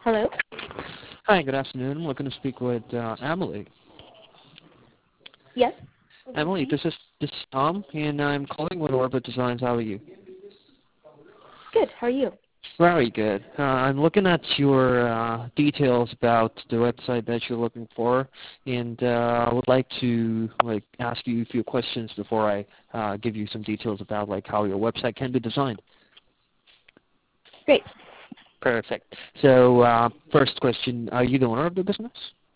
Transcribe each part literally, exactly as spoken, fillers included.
Hello? Hi, good afternoon. I'm looking to speak with uh, Emily. Yes? This is Emily, she. this is this is Tom, and I'm calling with Orbit Designs. How are you? Good. How are you? Very good. Uh, I'm looking at your uh, details about the website that you're looking for, and uh, I would like to like ask you a few questions before I uh, give you some details about like how your website can be designed. Great. Perfect. So, uh, first question: are you the owner of the business?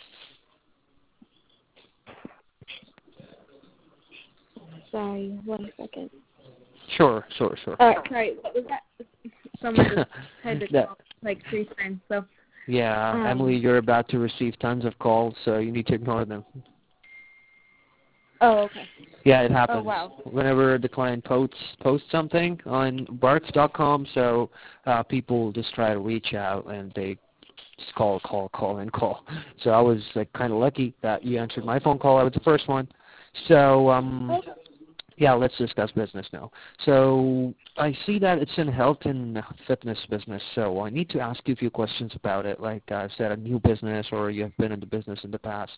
Sorry, one second. Sure, sure, sure. Uh, sorry, what was that? Someone just tried to that, call like three times, so. Yeah, Emily, Um. you're about to receive tons of calls, so you need to ignore them. Oh, okay. Yeah, it Oh, happens wow. whenever the client posts posts something on barks dot com. So uh, people just try to reach out and they just call, call, call, and call. So I was like kind of lucky that you answered my phone call. I was the first one. So um, Okay. yeah, let's discuss business now. So I see that it's in health and fitness business. So I need to ask you a few questions about it. Like I said, a new business, or you have been in the business in the past.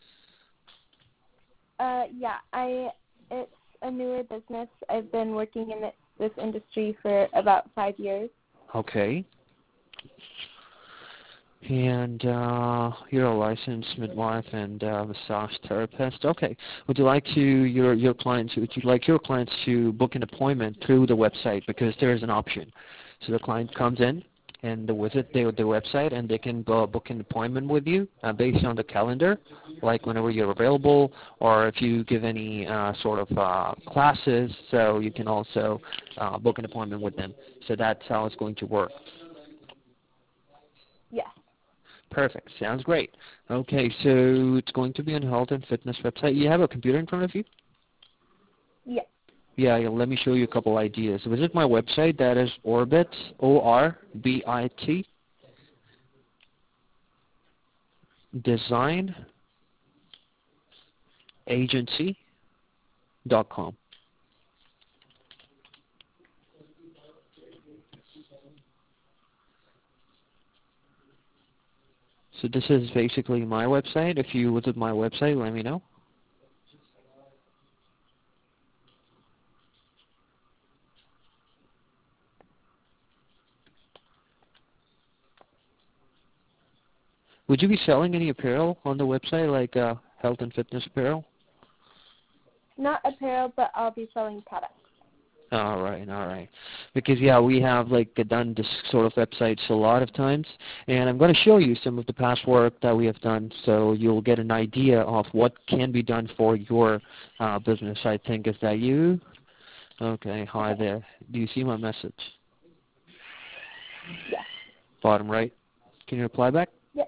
Uh, yeah, I, it's a newer business. I've been working in it, this industry for about five years. Okay. And uh, you're a licensed midwife and uh, massage therapist. Okay. Would you like to your your clients? Would you like your clients to book an appointment through the website because there is an option? So the client comes in and they visit the the website and they can go book an appointment with you uh, based on the calendar, like whenever you're available, or if you give any uh, sort of uh, classes. So you can also uh, book an appointment with them. So that's how it's going to work. Yes. Perfect. Sounds great. Okay, so it's going to be on health and fitness website. You have a computer in front of you? Yes. Yeah, yeah, let me show you a couple ideas. Visit my website. That is Orbit, O R B I T, design agency dot com. So this is basically my website. If you visit my website, let me know. Would you be selling any apparel on the website, like uh, health and fitness apparel? Not apparel, but I'll be selling products. All right, all right. Because yeah, we have like done this sort of websites a lot of times, and I'm going to show you some of the past work that we have done, so you'll get an idea of what can be done for your uh, business. I think is that you? Okay, hi Okay. there. Do you see my message? Yes. Bottom right. Can you reply back? Yes.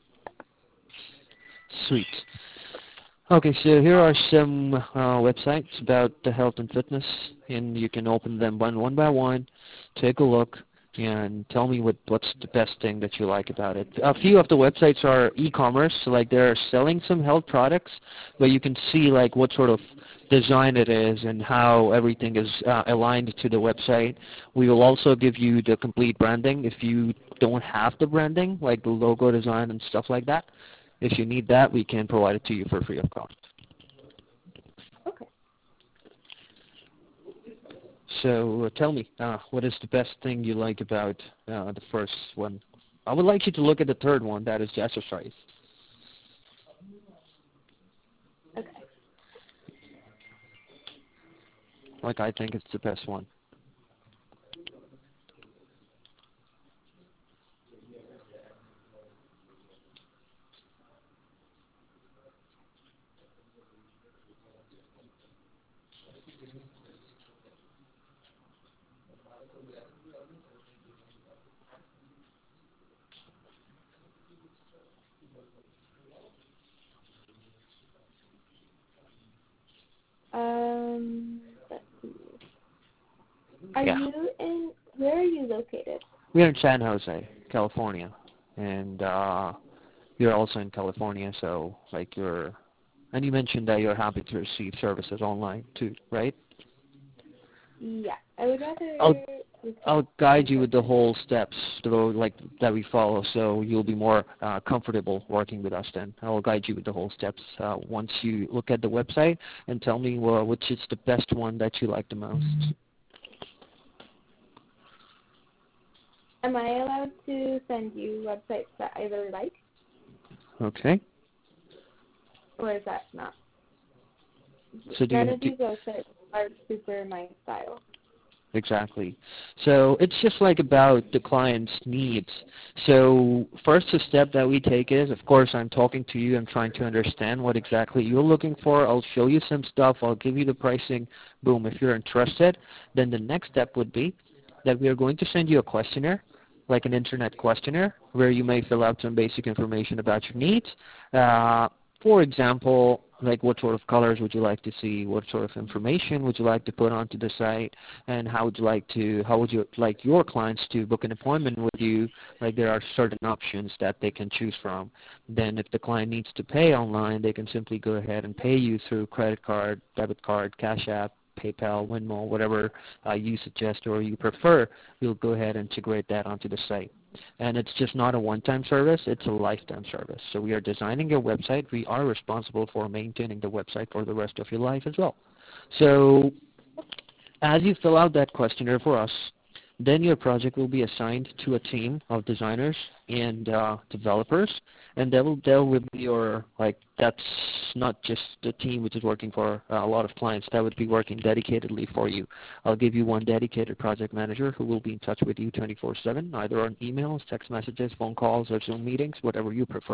Sweet. Okay, so here are some uh, websites about the health and fitness, and you can open them one one by one, take a look, and tell me what what's the best thing that you like about it. A few of the websites are e-commerce, so like they're selling some health products, but you can see like what sort of design it is and how everything is uh, aligned to the website. We will also give you the complete branding if you don't have the branding, like the logo design and stuff like that. If you need that, we can provide it to you for free of cost. Okay. So uh, tell me, uh, what is the best thing you like about uh, the first one? I would like you to look at the third one, that is Jazzercise. Okay. Like I think it's the best one. Um, let's see. Are Yeah. you in, where are you located? We're in San Jose, California, and uh, you're also in California, so like you're, and you mentioned that you're happy to receive services online too, right? Yeah, I would rather. I'll I'll guide you with the whole steps to the, like that we follow, so you'll be more uh, comfortable working with us. Then I'll guide you with the whole steps uh, once you look at the website and tell me well, which is the best one that you like the most. Am I allowed to send you websites that I really like, Okay. or is that not? So do None you of do, these websites are super my style. exactly. So it's just like about the client's needs. So first the step that we take is, of course, I'm talking to you. I'm trying to understand what exactly you're looking for. I'll show you some stuff. I'll give you the pricing. Boom. If you're interested, then the next step would be that we are going to send you a questionnaire, like an internet questionnaire, where you may fill out some basic information about your needs. Uh, for example, like what sort of colors would you like to see? What sort of information would you like to put onto the site? And how would you like to, how would you like your clients to book an appointment with you? Like there are certain options that they can choose from. Then if the client needs to pay online, they can simply go ahead and pay you through credit card, debit card, Cash App, PayPal, Venmo, whatever uh, you suggest or you prefer. We'll go ahead and integrate that onto the site. And it's just not a one-time service, it's a lifetime service. So we are designing your website. We are responsible for maintaining the website for the rest of your life as well. So as you fill out that questionnaire for us, then your project will be assigned to a team of designers and uh, developers, and they will deal with your, like, that's not just the team which is working for uh, a lot of clients. That would be working dedicatedly for you. I'll give you one dedicated project manager who will be in touch with you twenty-four seven, either on emails, text messages, phone calls, or Zoom meetings, whatever you prefer.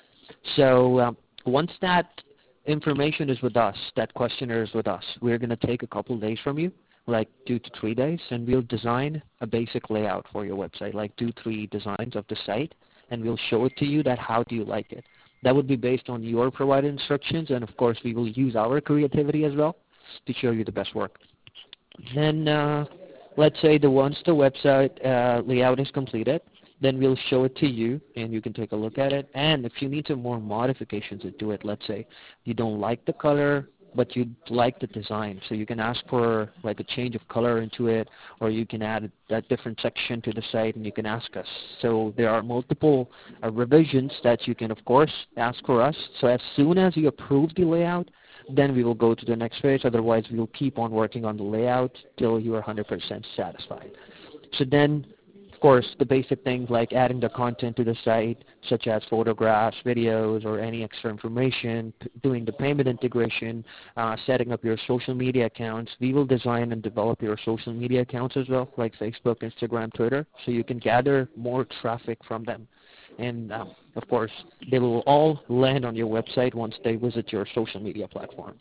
So um, once that information is with us, that questionnaire is with us, we're going to take a couple of days from you, like two to three days, and we'll design a basic layout for your website, like two, three designs of the site, and we'll show it to you that how do you like it. That would be based on your provided instructions, and of course we will use our creativity as well to show you the best work. Then uh, let's say the once the website uh, layout is completed, then we'll show it to you and you can take a look at it. And if you need some more modifications to it, let's say you don't like the color but you like the design, so you can ask for like a change of color into it, or you can add that different section to the site and you can ask us. So there are multiple uh, revisions that you can of course ask for us. So as soon as you approve the layout, then we will go to the next phase. Otherwise we will keep on working on the layout till you are one hundred percent satisfied. So then, of course, the basic things like adding the content to the site, such as photographs, videos, or any extra information, p- doing the payment integration, uh, setting up your social media accounts. We will design and develop your social media accounts as well, like Facebook, Instagram, Twitter, so you can gather more traffic from them. And, um, of course, they will all land on your website once they visit your social media platforms.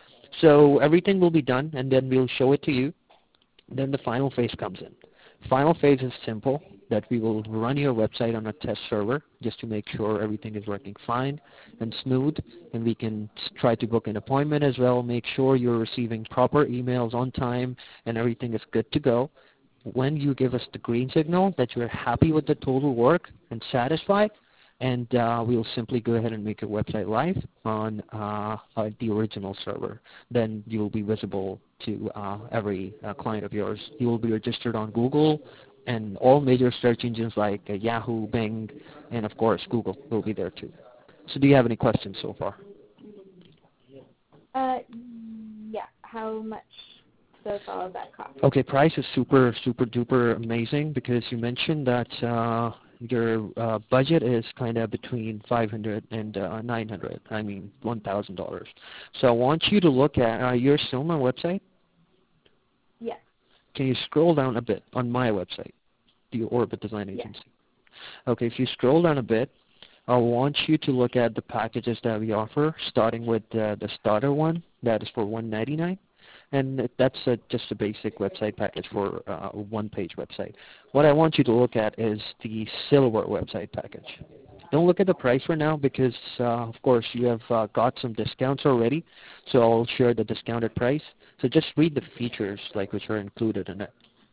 So everything will be done, and then we'll show it to you. Then the final phase comes in. Final phase is simple, that we will run your website on a test server just to make sure everything is working fine and smooth, and we can try to book an appointment as well, make sure you're receiving proper emails on time and everything is good to go. When you give us the green signal that you're happy with the total work and satisfied, and uh, we'll simply go ahead and make your website live on uh, uh, the original server. Then you will be visible to uh, every uh, client of yours. You will be registered on Google and all major search engines like uh, Yahoo, Bing, and of course Google will be there too. So do you have any questions so far? Uh, yeah. How much does all of that cost? Okay, price is super, super duper amazing because you mentioned that uh, your uh, budget is kind of between five hundred and uh, nine hundred. I mean, one thousand dollars. So I want you to look at. Uh, you're still on my website. Yes. Can you scroll down a bit on my website, the Orbit Design Yes. Agency? Okay, if you scroll down a bit, I want you to look at the packages that we offer, starting with uh, the starter one. That is for one hundred ninety-nine dollars. And that's a, just a basic website package for uh, a one-page website. What I want you to look at is the silver website package. Don't look at the price for now because, uh, of course, you have uh, got some discounts already. So I'll share the discounted price. So just read the features like which are included in it.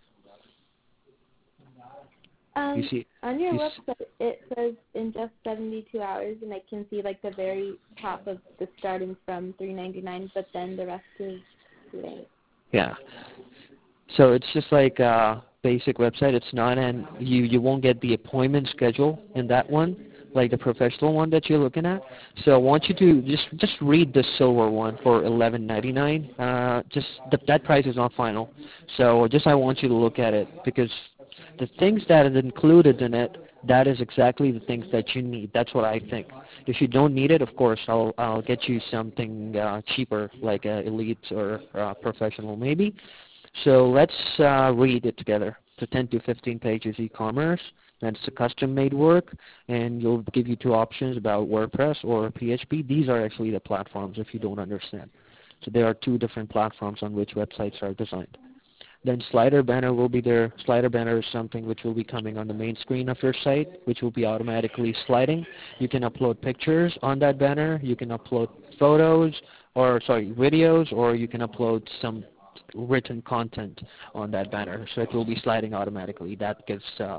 Um, You see, on your you website, it says in just seventy-two hours, and I can see like the very top of the starting from three ninety-nine, but then the rest is blank. Yeah. So it's just like a basic website. It's not an you you won't get the appointment schedule in that one, like the professional one that you're looking at. So I want you to just just read the silver one for eleven ninety-nine. Uh, just the, that price is not final. So just I want you to look at it because the things that is included in it, that is exactly the things that you need. That's what I think. If you don't need it, of course, I'll I'll get you something uh, cheaper, like uh, Elite or uh, Professional maybe. So let's uh, read it together. So ten to fifteen pages e-commerce. That's a custom-made work, and you'll give you two options about WordPress or P H P. These are actually the platforms if you don't understand. So there are two different platforms on which websites are designed. Then slider banner will be there. Slider banner is something which will be coming on the main screen of your site, which will be automatically sliding. You can upload pictures on that banner. You can upload photos, or sorry, videos, or you can upload some written content on that banner. So it will be sliding automatically. That gives uh,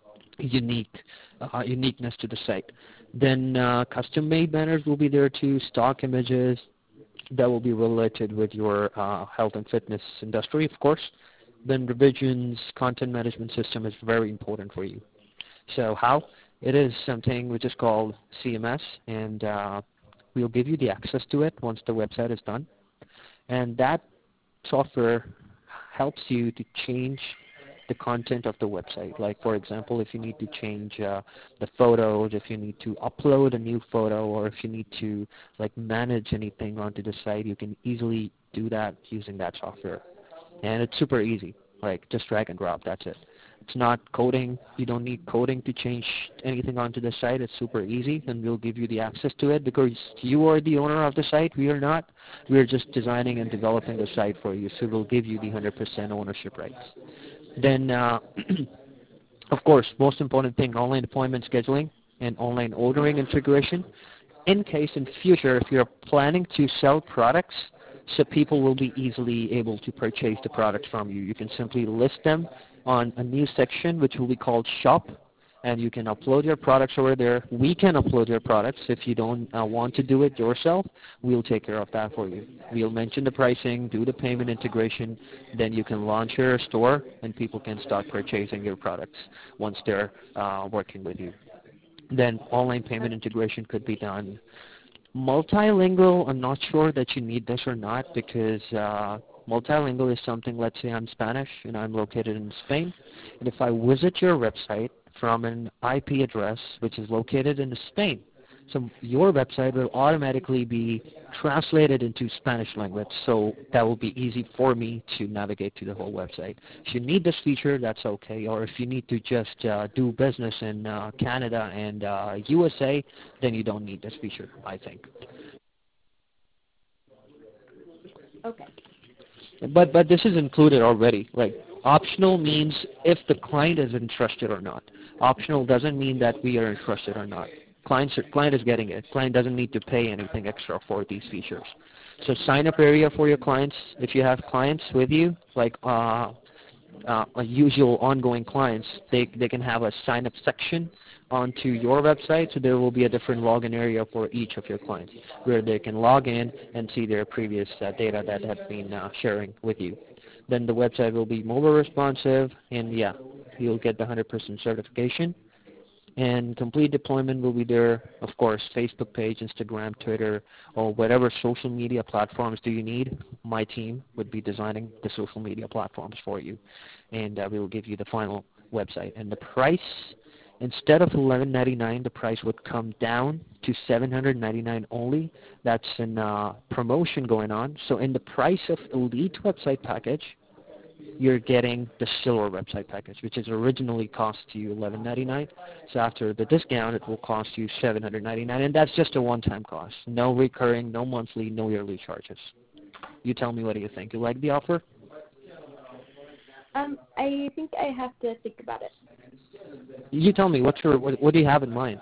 unique uh, uniqueness to the site. Then uh, custom-made banners will be there too. Stock images that will be related with your uh, health and fitness industry, of course. Then revisions, content management system is very important for you. So how? It is something which is called C M S, and uh, we'll give you the access to it once the website is done. And that software helps you to change the content of the website. Like for example, if you need to change uh, the photos, if you need to upload a new photo, or if you need to like manage anything onto the site, you can easily do that using that software. And it's super easy, like just drag and drop, that's it. It's not coding. You don't need coding to change anything onto the site. It's super easy, and we'll give you the access to it because you are the owner of the site. We are not. We are just designing and developing the site for you, so we'll give you the one hundred percent ownership rights. Then, uh, of course, most important thing, online appointment scheduling and online ordering configuration. In case in future, if you're planning to sell products, so people will be easily able to purchase the product from you. You can simply list them on a new section which will be called Shop, and you can upload your products over there. We can upload your products. If you don't uh, want to do it yourself, we'll take care of that for you. We'll mention the pricing, do the payment integration, then you can launch your store and people can start purchasing your products once they're uh, working with you. Then online payment integration could be done. Multilingual, I'm not sure that you need this or not because uh, multilingual is something, let's say I'm Spanish and I'm located in Spain, and if I visit your website from an I P address which is located in Spain, so your website will automatically be translated into Spanish language, so that will be easy for me to navigate to the whole website. If you need this feature, that's okay, or if you need to just uh, do business in uh, Canada and uh, U S A, then you don't need this feature, I think. Okay. But but this is included already. Like optional means if the client is interested or not. Optional doesn't mean that we are interested or not. Clients are, client is getting it. Client doesn't need to pay anything extra for these features. So sign up area for your clients. If you have clients with you, like uh, uh, usual ongoing clients, they they can have a sign up section onto your website, so there will be a different login area for each of your clients where they can log in and see their previous uh, data that have been uh, sharing with you. Then the website will be mobile responsive, and yeah, you'll get the one hundred percent certification. And complete deployment will be there, of course, Facebook page, Instagram, Twitter, or whatever social media platforms do you need. My team would be designing the social media platforms for you, and uh, we will give you the final website. And the price, instead of eleven ninety-nine, the price would come down to seven hundred ninety-nine only. That's an uh, promotion going on. So in the price of Elite website package, you're getting the silver website package, which is originally cost you eleven ninety-nine. So after the discount, it will cost you seven hundred ninety-nine, and that's just a one-time cost. No recurring, no monthly, no yearly charges. You tell me, what do you think? You like the offer? Um, I think I have to think about it. You tell me, what's your, what, what do you have in mind?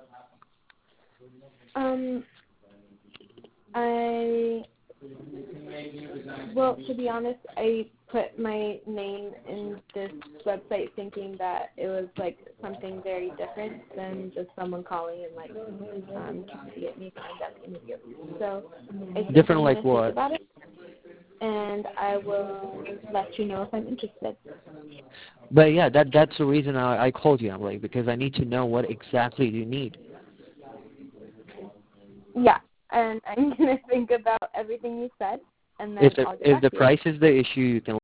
Um, I, well, to be honest, I put my name in this website thinking that it was like something very different than just someone calling and like um, trying to get me signed up to interview. So I think Different I'm like gonna what? think about it. and I will let you know if I'm interested. But yeah, that that's the reason I, I called you, Emily, because I need to know what exactly you need. Yeah, and I'm gonna think about everything you said, and then If the I'll get if back the to you. price is the issue, you can